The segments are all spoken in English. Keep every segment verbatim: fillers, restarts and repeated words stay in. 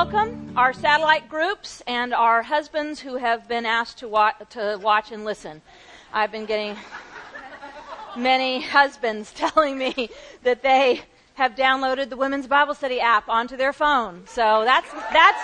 welcome our satellite groups and our husbands who have been asked to watch, to watch and listen. I've been getting many husbands telling me that they have downloaded the Women's Bible Study app onto their phone. So that's that's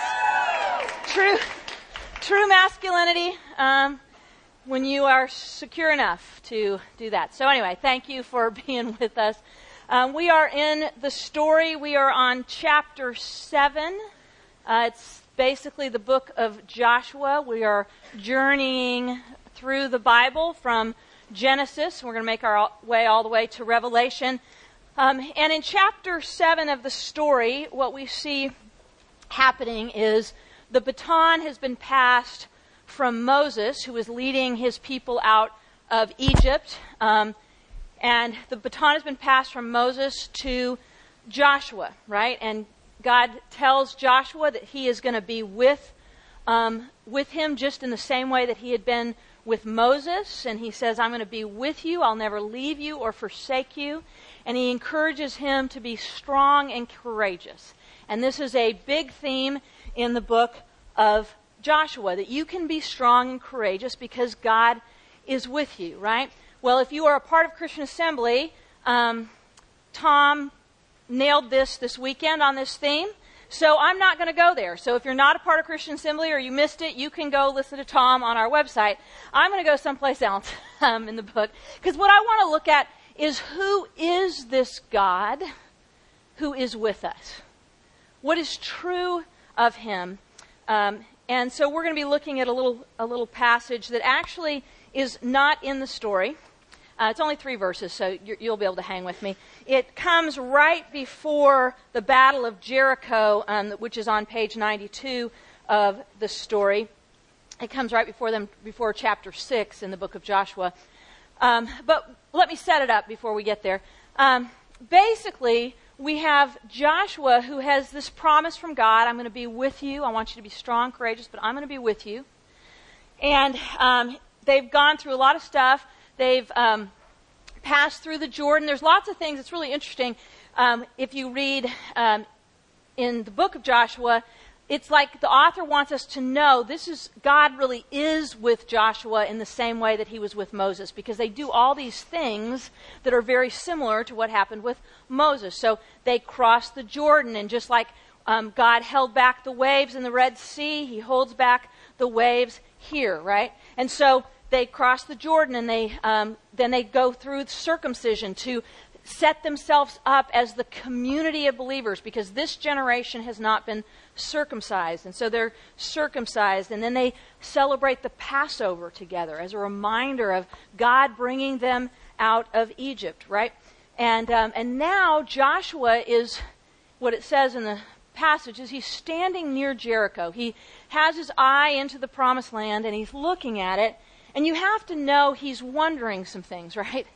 true true masculinity um, when you are secure enough to do that. So anyway, thank you for being with us. Um, we are in the story. We are on chapter seven. Uh, it's basically the book of Joshua. We are journeying through the Bible from Genesis. We're going to make our way all the way to Revelation. Um, and in chapter seven of the story, what we see happening is the baton has been passed from Moses, who is leading his people out of Egypt. Um, and the baton has been passed from Moses to Joshua, right? And God tells Joshua that he is going to be with um, with him just in the same way that he had been with Moses. And he says, I'm going to be with you. I'll never leave you or forsake you. And he encourages him to be strong and courageous. And this is a big theme in the book of Joshua, that you can be strong and courageous because God is with you, right? Well, if you are a part of Christian Assembly, um, Tom nailed this this weekend on this theme. So I'm not going to go there. So if you're not a part of Christian Assembly or you missed it, you can go listen to Tom on our website. I'm going to go someplace else um, in the book. Because what I want to look at is, who is this God who is with us? What is true of him? Um, and so we're going to be looking at a little a little passage that actually is not in the story. Uh, it's only three verses, so you're, you'll be able to hang with me. It comes right before the Battle of Jericho, um, which is on page ninety-two of the story. It comes right before them, before chapter six in the book of Joshua. Um, but let me set it up before we get there. Um, basically, we have Joshua who has this promise from God. I'm going to be with you. I want you to be strong, courageous, but I'm going to be with you. And um, they've gone through a lot of stuff. They've um, passed through the Jordan. There's lots of things. It's really interesting. Um, if you read um, in the book of Joshua, it's like the author wants us to know this is God really is with Joshua in the same way that he was with Moses, because they do all these things that are very similar to what happened with Moses. So they crossed the Jordan, and just like um, God held back the waves in the Red Sea, he holds back the waves here, right? And so they cross the Jordan, and they um, then they go through circumcision to set themselves up as the community of believers, because this generation has not been circumcised. And so they're circumcised, and then they celebrate the Passover together as a reminder of God bringing them out of Egypt, right? And um, and now Joshua is, what it says in the passage is, he's standing near Jericho. He has his eye into the promised land, and he's looking at it. And you have to know he's wondering some things, right?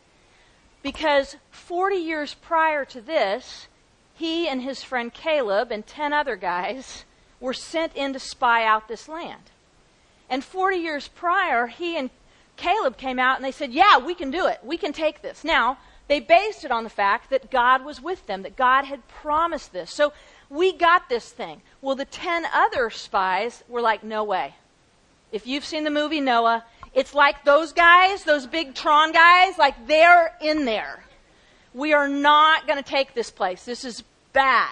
Because forty years prior to this, he and his friend Caleb and ten other guys were sent in to spy out this land. And forty years prior, he and Caleb came out and they said, yeah, we can do it. We can take this. Now, they based it on the fact that God was with them, that God had promised this. So we got this thing. Well, the ten other spies were like, no way. If you've seen the movie Noah, it's like those guys, those big Tron guys, like they're in there. We are not going to take this place. This is bad.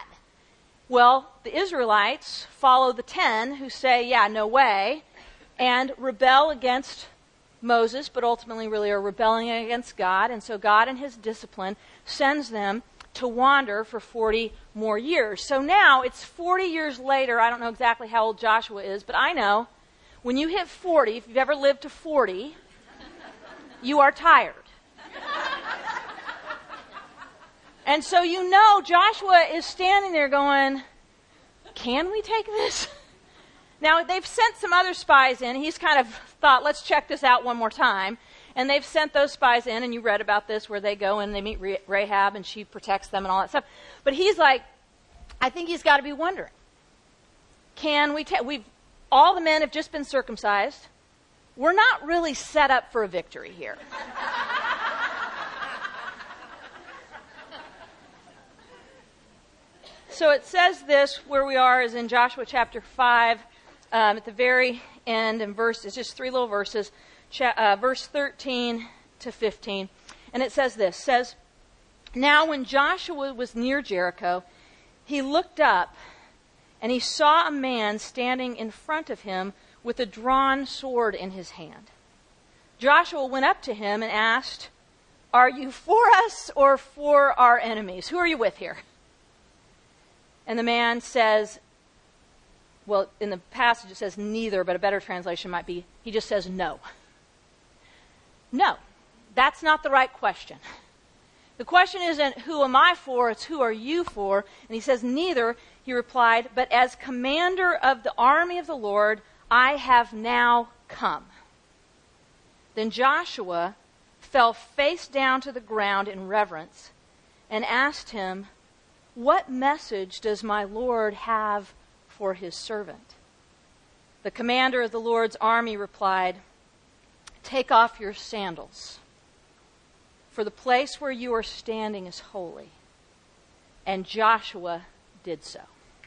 Well, the Israelites follow the ten who say, yeah, no way, and rebel against Moses, but ultimately really are rebelling against God. And so God in his discipline sends them to wander for forty more years. So now it's forty years later. I don't know exactly how old Joshua is, but I know when you hit forty, if you've ever lived to forty, you are tired. And so you know Joshua is standing there going, can we take this? Now, they've sent some other spies in. He's kind of thought, let's check this out one more time. And they've sent those spies in, and you read about this, where they go and they meet Rahab, and she protects them and all that stuff. But he's like, I think he's got to be wondering, can we take, we've, all the men have just been circumcised. We're not really set up for a victory here. So it says this, where we are is in Joshua chapter five, um, at the very end, and verse, it's just three little verses, cha- uh, verse thirteen to fifteen. And it says this, says, "Now when Joshua was near Jericho, he looked up, and he saw a man standing in front of him with a drawn sword in his hand. Joshua went up to him and asked, 'Are you for us or for our enemies? Who are you with here?' And the man says," well, in the passage it says neither, but a better translation might be, he just says no. No, that's not the right question. The question isn't, who am I for? It's, who are you for? And he says, neither. He replied, "But as commander of the army of the Lord, I have now come." Then Joshua fell face down to the ground in reverence and asked him, "What message does my Lord have for his servant?" The commander of the Lord's army replied, "Take off your sandals, for the place where you are standing is holy." And Joshua did so.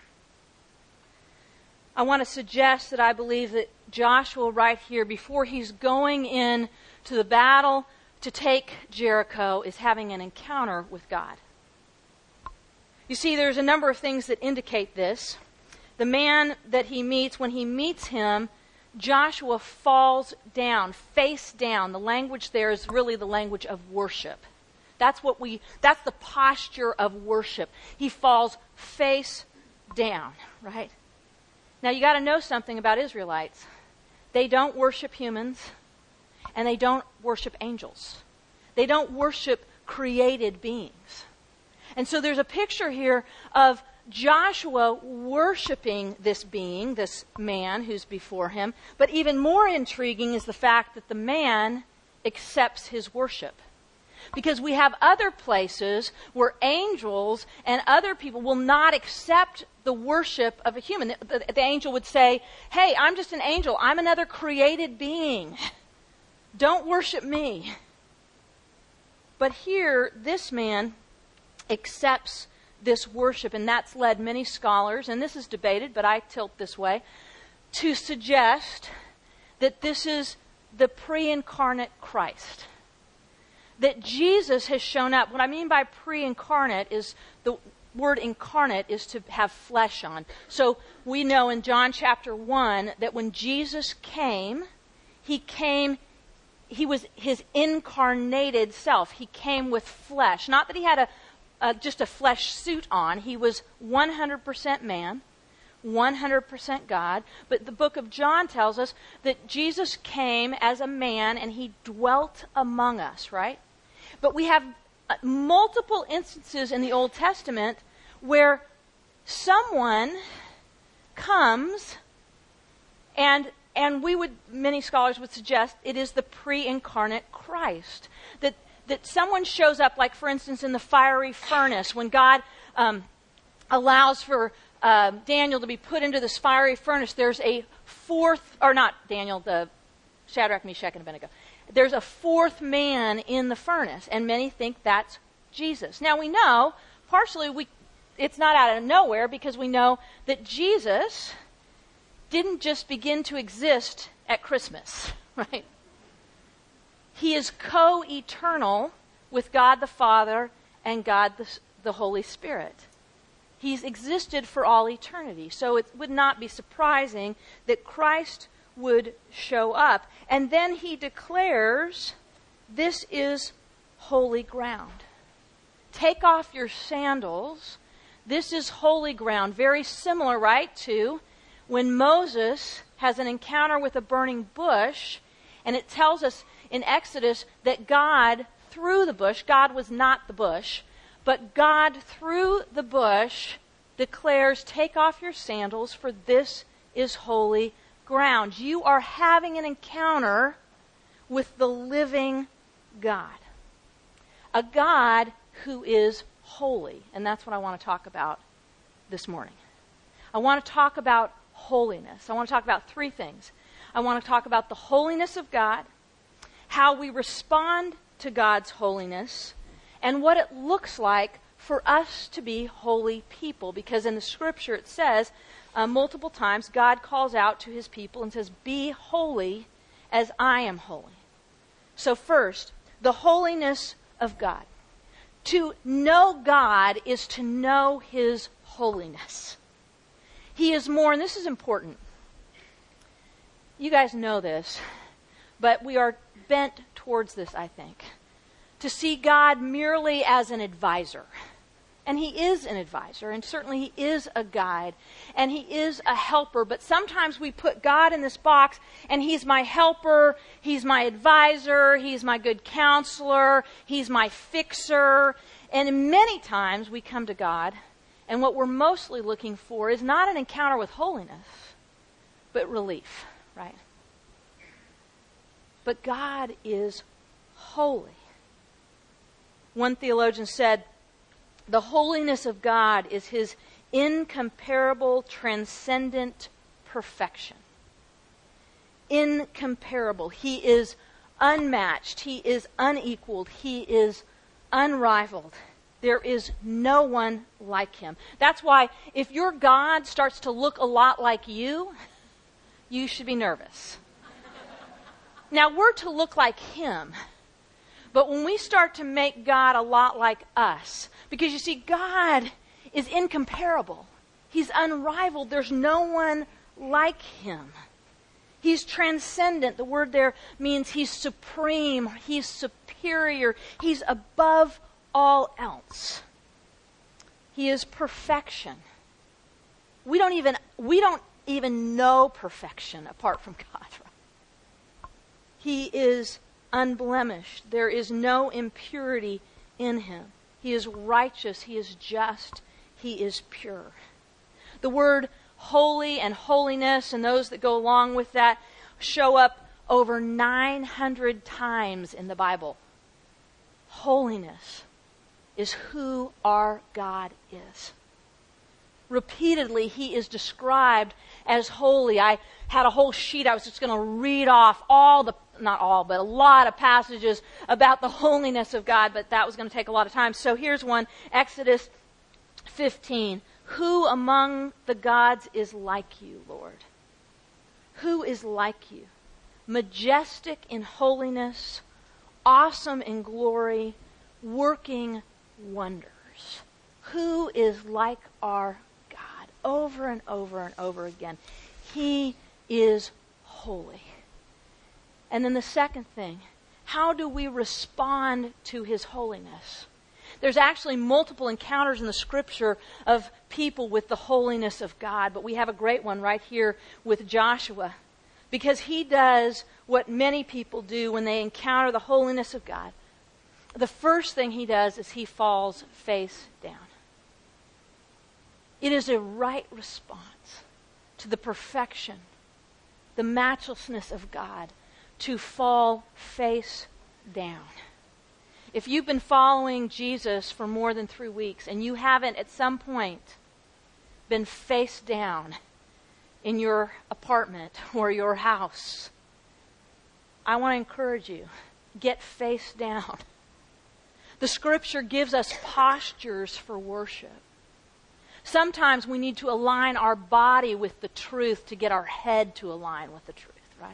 I want to suggest that I believe that Joshua right here, before he's going in to the battle to take Jericho, is having an encounter with God. You see, there's a number of things that indicate this. The man that he meets, when he meets him, Joshua falls down, face down. The language there is really the language of worship. That's what we, that's the posture of worship. He falls face down, right? Now you got to know something about Israelites. They don't worship humans, and they don't worship angels. They don't worship created beings. And so there's a picture here of Joshua worshiping this being, this man who's before him. But even more intriguing is the fact that the man accepts his worship. Because we have other places where angels and other people will not accept the worship of a human. The, the, the angel would say, "Hey, I'm just an angel. I'm another created being. Don't worship me." But here, this man accepts this worship, and that's led many scholars, and this is debated, but I tilt this way, to suggest that this is the pre-incarnate Christ. That Jesus has shown up. What I mean by pre-incarnate is the word incarnate is to have flesh on. So we know in John chapter one that when Jesus came, he came, he was his incarnated self. He came with flesh. Not that he had a Uh, just a flesh suit on. He was one hundred percent man, one hundred percent God. But the book of John tells us that Jesus came as a man and he dwelt among us, right? But we have uh, multiple instances in the Old Testament where someone comes and and we would, many scholars would suggest, it is the pre-incarnate Christ. That That someone shows up, like for instance in the fiery furnace, when God um, allows for uh, Daniel to be put into this fiery furnace, there's a fourth, or not Daniel, the Shadrach, Meshach, and Abednego. There's a fourth man in the furnace, and many think that's Jesus. Now we know, partially we, it's not out of nowhere, because we know that Jesus didn't just begin to exist at Christmas, right? He is co-eternal with God the Father and God the, the Holy Spirit. He's existed for all eternity. So it would not be surprising that Christ would show up. And then he declares, "This is holy ground. Take off your sandals. This is holy ground." Very similar, right, to when Moses has an encounter with a burning bush, and it tells us in Exodus that God, through the bush, God was not the bush, but God, through the bush, declares, "Take off your sandals, for this is holy ground." You are having an encounter with the living God. A God who is holy. And that's what I want to talk about this morning. I want to talk about holiness. I want to talk about three things. I want to talk about the holiness of God, how we respond to God's holiness, and what it looks like for us to be holy people, because in the scripture it says uh, multiple times God calls out to his people and says, be holy as I am holy. So first, the holiness of God. To know God is to know his holiness. He is more, and this is important. You guys know this, but we are bent towards this, I think. To see God merely as an advisor. And he is an advisor, and certainly he is a guide, and he is a helper. But sometimes we put God in this box, and he's my helper, he's my advisor, he's my good counselor, he's my fixer. And many times we come to God, and what we're mostly looking for is not an encounter with holiness, but relief, right? But God is holy. One theologian said, the holiness of God is his incomparable, transcendent perfection. Incomparable. He is unmatched. He is unequaled. He is unrivaled. There is no one like him. That's why if your God starts to look a lot like you, you should be nervous. Now, we're to look like him. But when we start to make God a lot like us, because you see, God is incomparable. He's unrivaled. There's no one like him. He's transcendent. The word there means he's supreme. He's superior. He's above all else. He is perfection. We don't even, we don't even know perfection apart from God. Right? He is unblemished. There is no impurity in him. He is righteous. He is just. He is pure. The word holy and holiness and those that go along with that show up over nine hundred times in the Bible. Holiness is who our God is. Repeatedly, he is described as holy. I had a whole sheet. I was just going to read off all the, not all, but a lot of passages about the holiness of God, but that was going to take a lot of time. So here's one, Exodus fifteen. Who among the gods is like you, Lord? Who is like you? Majestic in holiness, awesome in glory, working wonders. Who is like our God? Over and over and over again. He is holy. And then the second thing, how do we respond to his holiness? There's actually multiple encounters in the scripture of people with the holiness of God, but we have a great one right here with Joshua, because he does what many people do when they encounter the holiness of God. The first thing he does is he falls face down. It is a right response to the perfection, the matchlessness of God, to fall face down. If you've been following Jesus for more than three weeks and you haven't at some point been face down in your apartment or your house, I want to encourage you, get face down. The scripture gives us postures for worship. Sometimes we need to align our body with the truth to get our head to align with the truth, right?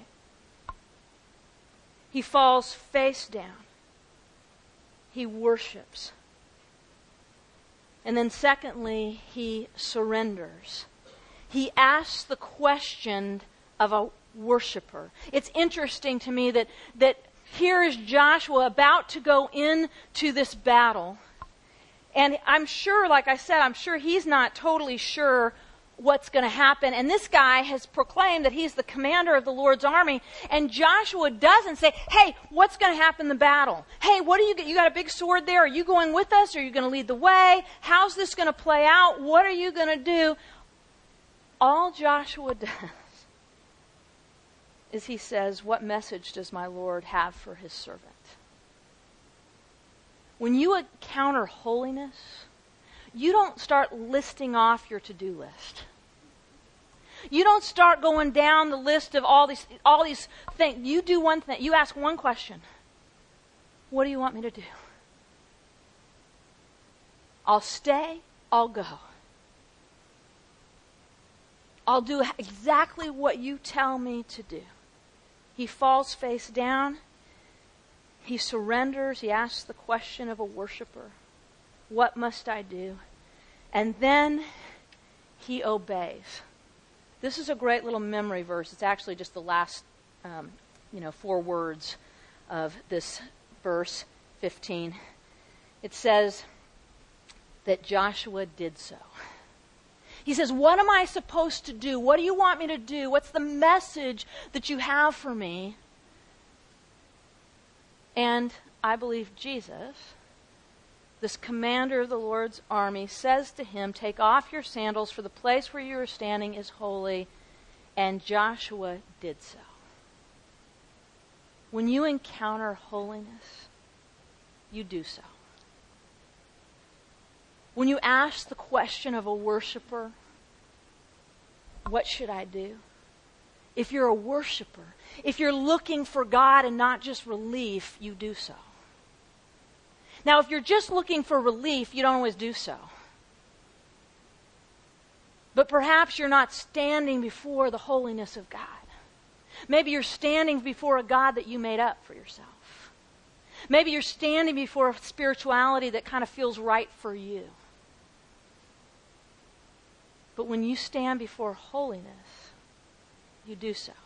He falls face down. He worships. And then secondly, he surrenders. He asks the question of a worshiper. It's interesting to me that, that here is Joshua about to go into this battle. And I'm sure, like I said, I'm sure he's not totally sure what's going to happen. And this guy has proclaimed that he's the commander of the Lord's army. And Joshua doesn't say, hey, what's going to happen in the battle? Hey, what do you get? You got a big sword there? Are you going with us? Are you going to lead the way? How's this going to play out? What are you going to do? All Joshua does is he says, what message does my Lord have for his servant? When you encounter holiness, you don't start listing off your to-do list. You don't start going down the list of all these all these things. You do one thing. You ask one question. What do you want me to do? I'll stay, I'll go. I'll do exactly what you tell me to do. He falls face down. He surrenders. He asks the question of a worshiper. What must I do? And then he obeys. This is a great little memory verse. It's actually just the last, um, you know, four words of this verse fifteen. It says that Joshua did so. He says, what am I supposed to do? What do you want me to do? What's the message that you have for me? And I believe Jesus, this commander of the Lord's army, says to him, take off your sandals, for the place where you are standing is holy. And Joshua did so. When you encounter holiness, you do so. When you ask the question of a worshiper, what should I do? If you're a worshiper, if you're looking for God and not just relief, you do so. Now, if you're just looking for relief, you don't always do so. But perhaps you're not standing before the holiness of God. Maybe you're standing before a God that you made up for yourself. Maybe you're standing before a spirituality that kind of feels right for you. But when you stand before holiness, you do so.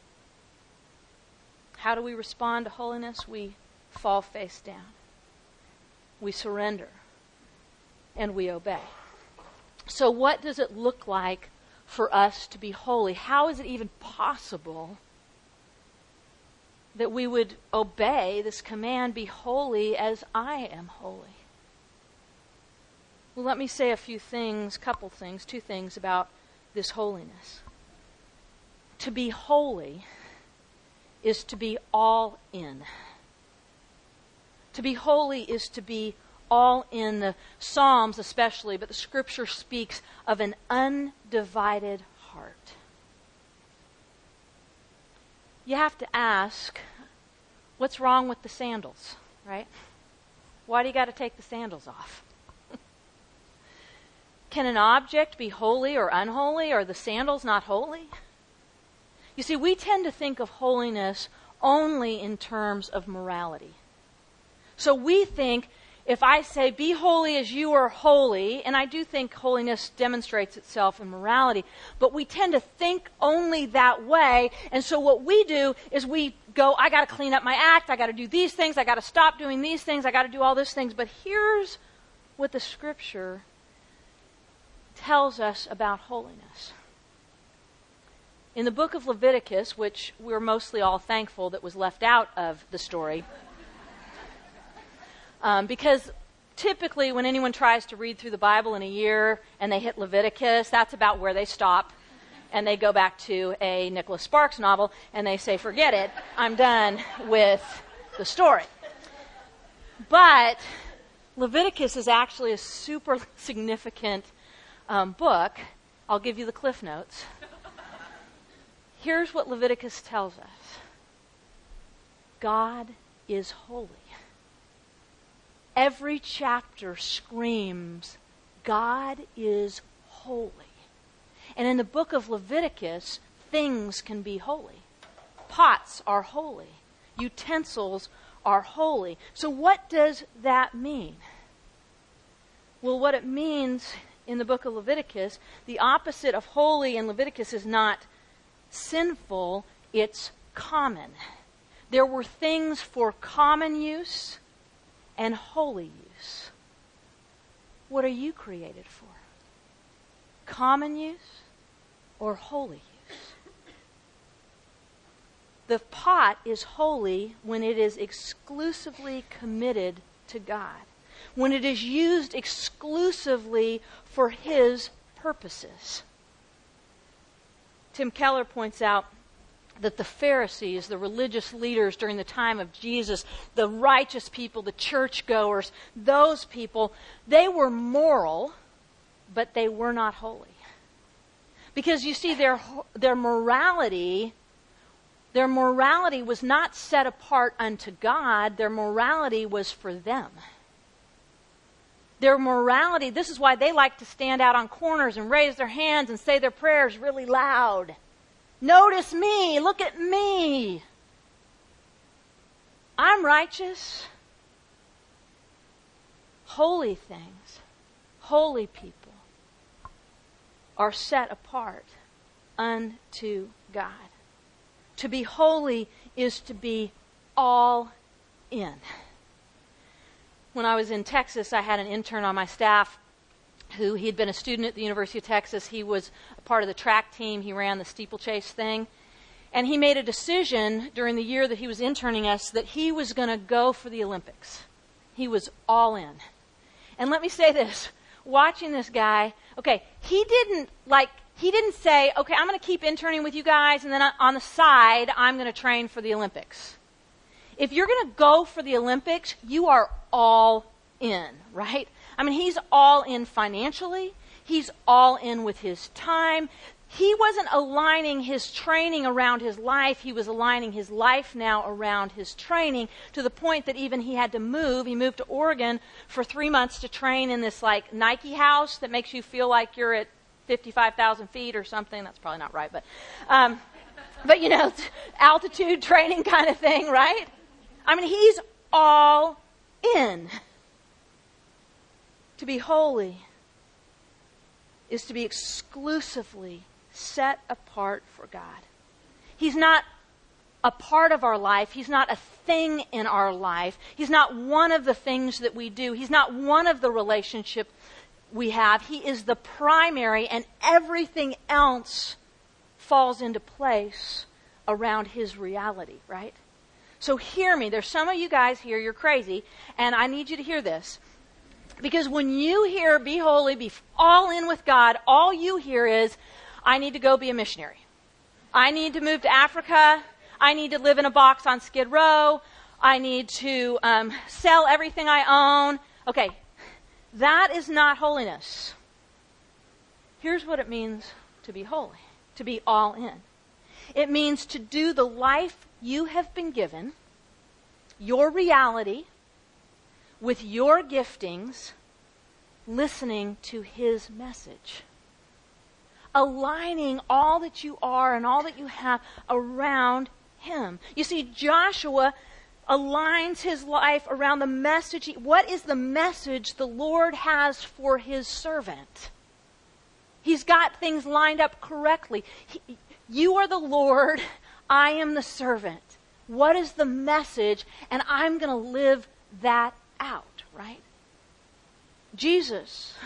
How do we respond to holiness? We fall face down. We surrender. And we obey. So what does it look like for us to be holy? How is it even possible that we would obey this command, be holy as I am holy? Well, let me say a few things, couple things, two things about this holiness. To be holy is to be all in. To be holy is to be all in. The Psalms especially, but the Scripture speaks of an undivided heart. You have to ask, what's wrong with the sandals, right? Why do you got to take the sandals off? Can an object be holy or unholy? Are the sandals not holy? You see, we tend to think of holiness only in terms of morality. So we think, if I say, be holy as you are holy, and I do think holiness demonstrates itself in morality, but we tend to think only that way, and so what we do is we go, I got to clean up my act, I got to do these things, I got to stop doing these things, I got to do all these things. But here's what the Scripture tells us about holiness. In the book of Leviticus, which we're mostly all thankful that was left out of the story, um, because typically when anyone tries to read through the Bible in a year and they hit Leviticus, that's about where they stop. And they go back to a Nicholas Sparks novel and they say, forget it, I'm done with the story. But Leviticus is actually a super significant Um, book. I'll give you the Cliff Notes. Here's what Leviticus tells us. God is holy. Every chapter screams, God is holy. And in the book of Leviticus, things can be holy. Pots are holy. Utensils are holy. So what does that mean? Well, what it means in the book of Leviticus, the opposite of holy in Leviticus is not sinful, it's common. There were things for common use and holy use. What are you created for? Common use or holy use? The pot is holy when it is exclusively committed to God, when it is used exclusively for His purposes. Tim Keller points out that the Pharisees, the religious leaders during the time of Jesus, the righteous people, the churchgoers, those people, they were moral, but they were not holy. Because you see, their their morality, their morality was not set apart unto God, their morality was for them. Their morality, this is why they like to stand out on corners and raise their hands and say their prayers really loud. Notice me, look at me. I'm righteous. Holy things, holy people are set apart unto God. To be holy is to be all in. When I was in Texas, I had an intern on my staff who he had been a student at the University of Texas. He was a part of the track team. He ran the steeplechase thing. And he made a decision during the year that he was interning us that he was going to go for the Olympics. He was all in. And let me say this, watching this guy, okay, he didn't like, he didn't say, okay, I'm going to keep interning with you guys, and then on the side, I'm going to train for the Olympics. If you're going to go for the Olympics, you are all in, right? I mean, he's all in financially. He's all in with his time. He wasn't aligning his training around his life. He was aligning his life now around his training to the point that even he had to move. He moved to Oregon for three months to train in this like Nike house that makes you feel like you're at fifty-five thousand feet or something. That's probably not right, but, um, but you know, altitude training kind of thing, right? I mean, he's all in. To be holy is to be exclusively set apart for God. He's not a part of our life. He's not a thing in our life. He's not one of the things that we do. He's not one of the relationships we have. He is the primary, and everything else falls into place around his reality, right? So hear me. There's some of you guys here, you're crazy, and I need you to hear this. Because when you hear be holy, be all in with God, all you hear is, I need to go be a missionary. I need to move to Africa. I need to live in a box on Skid Row. I need to um, sell everything I own. Okay, that is not holiness. Here's what it means to be holy, to be all in. It means to do the life you have been given, your reality, with your giftings, listening to his message. Aligning all that you are and all that you have around him. You see, Joshua aligns his life around the message. What is the message the Lord has for his servant? He's got things lined up correctly. He, you are the Lord, I am the servant. What is the message? And I'm going to live that out, right? Jesus,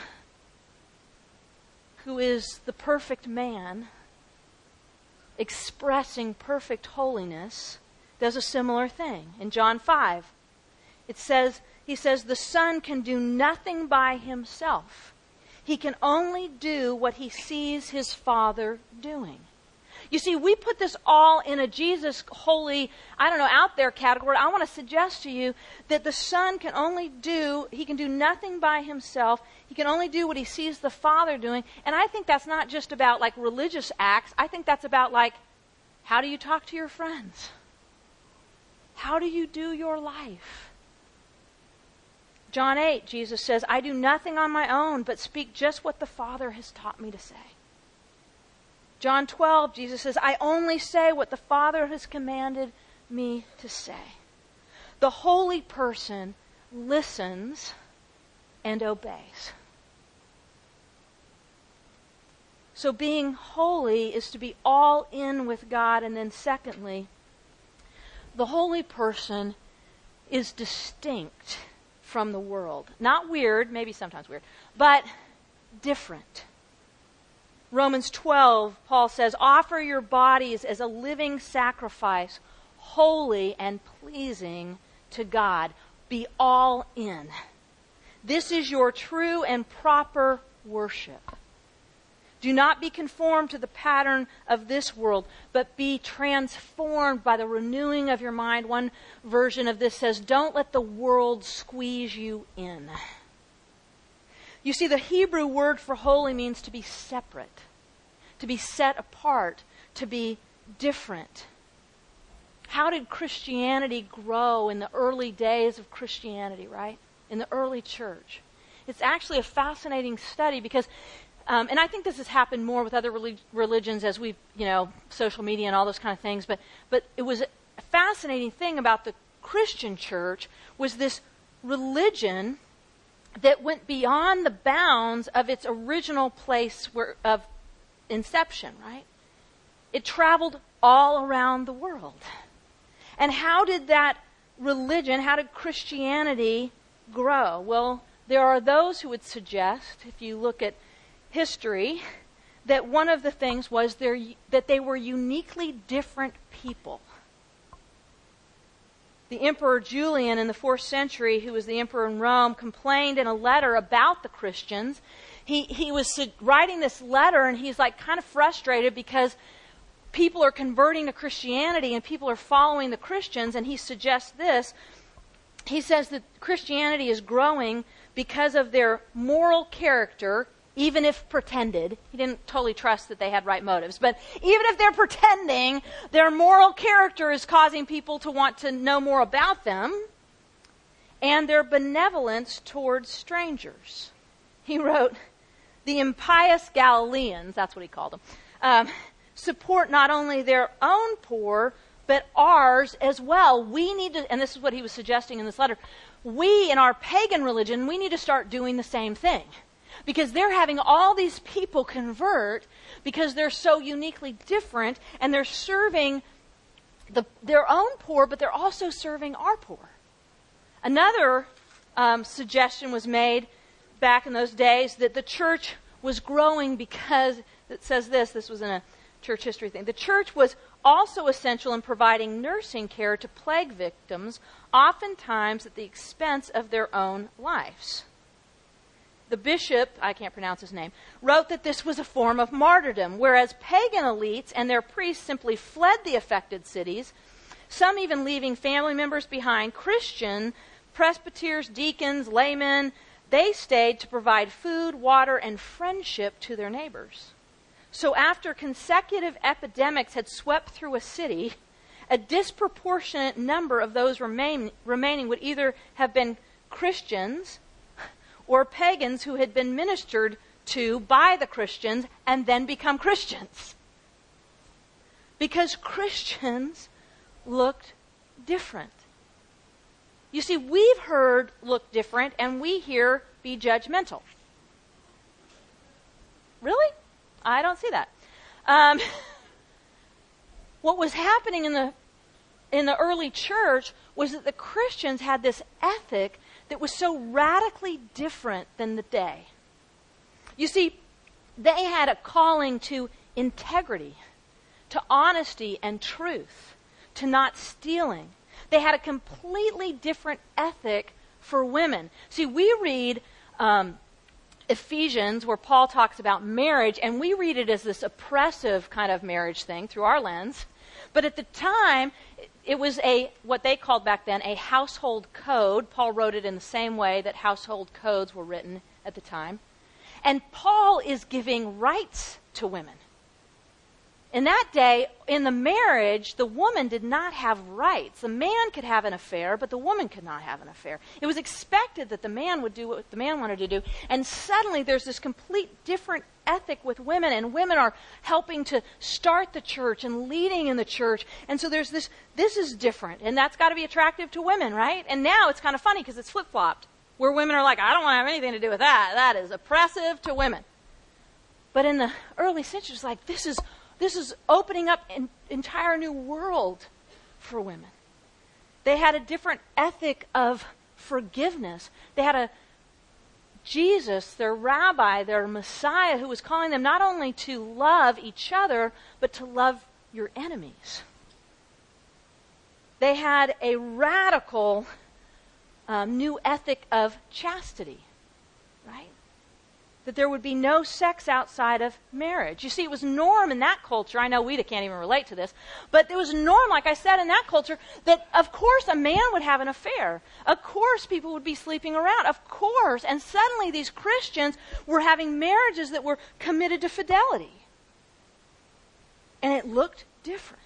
who is the perfect man, expressing perfect holiness, does a similar thing. In John five, it says, he says, the Son can do nothing by himself. He can only do what he sees his Father doing. You see, we put this all in a Jesus holy, I don't know, out there category. I want to suggest to you that the Son can only do, he can do nothing by himself. He can only do what he sees the Father doing. And I think that's not just about like religious acts. I think that's about like, how do you talk to your friends? How do you do your life? John eight, Jesus says, I do nothing on my own, but speak just what the Father has taught me to say. John twelve, Jesus says, I only say what the Father has commanded me to say. The holy person listens and obeys. So being holy is to be all in with God. And then secondly, the holy person is distinct from the world. Not weird, maybe sometimes weird, but different. Romans twelve, Paul says, offer your bodies as a living sacrifice, holy and pleasing to God. Be all in. This is your true and proper worship. Do not be conformed to the pattern of this world, but be transformed by the renewing of your mind. One version of this says, don't let the world squeeze you in. You see, the Hebrew word for holy means to be separate, to be set apart, to be different. How did Christianity grow in the early days of Christianity, right? In the early church. it's actually a fascinating study because, um, and I think this has happened more with other relig- religions as we've, you know, social media and all those kind of things, but, but it was a fascinating thing about the Christian church was this religion that went beyond the bounds of its original place where, of inception, right? It traveled all around the world. And how did that religion, how did Christianity grow? Well, there are those who would suggest, if you look at history, that one of the things was their, that they were uniquely different people. The Emperor Julian in the fourth century, who was the emperor in Rome, complained in a letter about the Christians. He, he was writing this letter, and he's like kind of frustrated because people are converting to Christianity and people are following the Christians, and he suggests this. He says that Christianity is growing because of their moral character, even if pretended. He didn't totally trust that they had right motives, but even if they're pretending, their moral character is causing people to want to know more about them, and their benevolence towards strangers. He wrote, the impious Galileans, that's what he called them, um, support not only their own poor, but ours as well. We need to, and this is what he was suggesting in this letter, we in our pagan religion, we need to start doing the same thing. Because they're having all these people convert because they're so uniquely different, and they're serving the, their own poor, but they're also serving our poor. Another um, suggestion was made back in those days that the church was growing because, it says this, this was in a church history thing, the church was also essential in providing nursing care to plague victims, oftentimes at the expense of their own lives. The bishop, I can't pronounce his name, wrote that this was a form of martyrdom, whereas pagan elites and their priests simply fled the affected cities, some even leaving family members behind. Christian presbyters, deacons, laymen, they stayed to provide food, water, and friendship to their neighbors. So after consecutive epidemics had swept through a city, a disproportionate number of those remain, remaining would either have been Christians or pagans who had been ministered to by the Christians and then become Christians. Because Christians looked different. You see, we've heard look different, and we hear be judgmental. Really? I don't see that. Um, what was happening in the in the early church was that the Christians had this ethic that was so radically different than the day. You see, they had a calling to integrity, to honesty and truth, to not stealing. They had a completely different ethic for women. See, we read um, Ephesians, where Paul talks about marriage, and we read it as this oppressive kind of marriage thing through our lens. But at the time, it was a what they called back then a household code. Paul wrote it in the same way that household codes were written at the time. And Paul is giving rights to women. In that day, in the marriage, the woman did not have rights. The man could have an affair, but the woman could not have an affair. It was expected that the man would do what the man wanted to do. And suddenly there's this complete different ethic with women, and women are helping to start the church and leading in the church. And so there's this, this is different, and that's got to be attractive to women, right? And now it's kind of funny because it's flip-flopped, where women are like, I don't want to have anything to do with that. That is oppressive to women. But in the early centuries, it's like, this is This is opening up an entire new world for women. They had a different ethic of forgiveness. They had a Jesus, their rabbi, their Messiah, who was calling them not only to love each other, but to love your enemies. They had a radical um, new ethic of chastity, right? That there would be no sex outside of marriage. You see, it was norm in that culture. I know we can't even relate to this, but it was norm, like I said, in that culture, that of course a man would have an affair. Of course people would be sleeping around. Of course. And suddenly these Christians were having marriages that were committed to fidelity. And it looked different.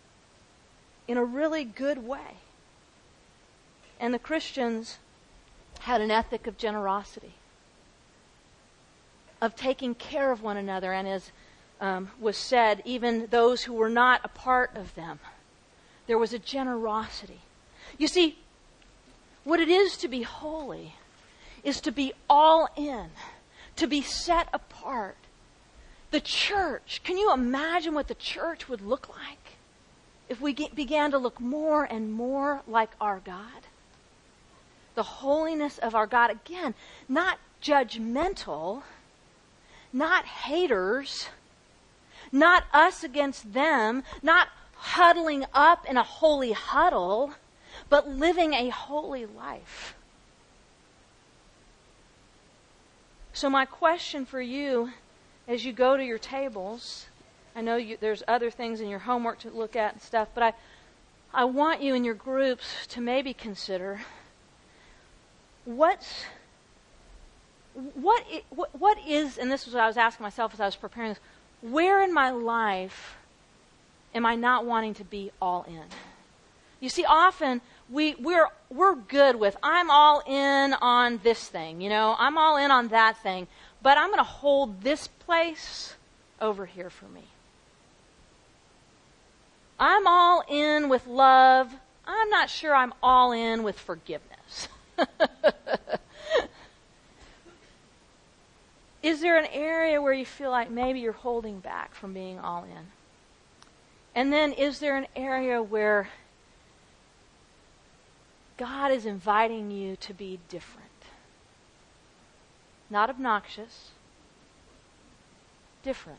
In a really good way. And the Christians had an ethic of generosity, of taking care of one another, and as um, was said, even those who were not a part of them. There was a generosity. You see, what it is to be holy is to be all in, to be set apart. The church, can you imagine what the church would look like if we get, began to look more and more like our God? The holiness of our God, again, not judgmental, not haters, not us against them, not huddling up in a holy huddle, but living a holy life. So my question for you as you go to your tables, I know you, there's other things in your homework to look at and stuff, but I, I want you in your groups to maybe consider what's, what, i- what, what is, and this was what I was asking myself as I was preparing this, where in my life am I not wanting to be all in? You see, often we, we're, we're good with, I'm all in on this thing, you know, I'm all in on that thing, but I'm going to hold this place over here for me. I'm all in with love. I'm not sure I'm all in with forgiveness. Is there an area where you feel like maybe you're holding back from being all in? And then is there an area where God is inviting you to be different? Not obnoxious, different.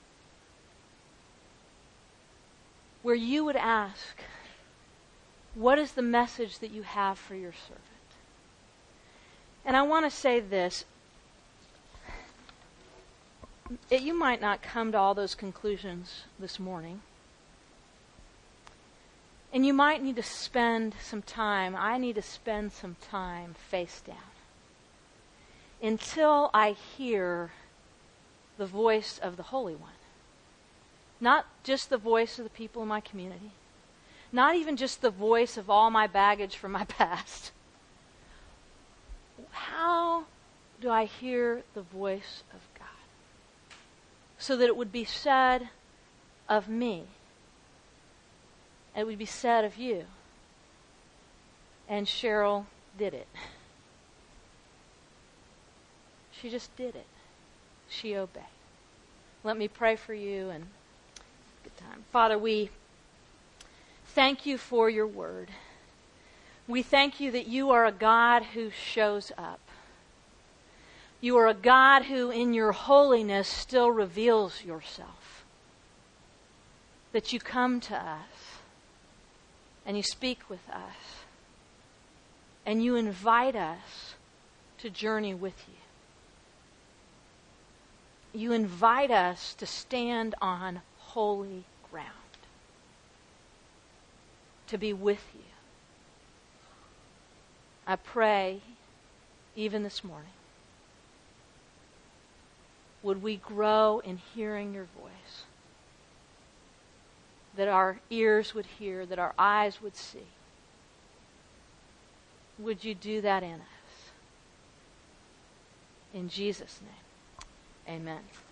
Where you would ask, what is the message that you have for your servant? And I want to say this. It, you might not come to all those conclusions this morning. And you might need to spend some time, I need to spend some time face down until I hear the voice of the Holy One. Not just the voice of the people in my community. Not even just the voice of all my baggage from my past. How do I hear the voice of God? So that it would be said of me. It would be said of you. And Cheryl did it. She just did it. She obeyed. Let me pray for you and good time. Father, we thank you for your word. We thank you that you are a God who shows up. You are a God who in your holiness still reveals yourself. That you come to us and you speak with us and you invite us to journey with you. You invite us to stand on holy ground, to be with you. I pray, even this morning, would we grow in hearing your voice, that our ears would hear, that our eyes would see. Would you do that in us? In Jesus' name. Amen.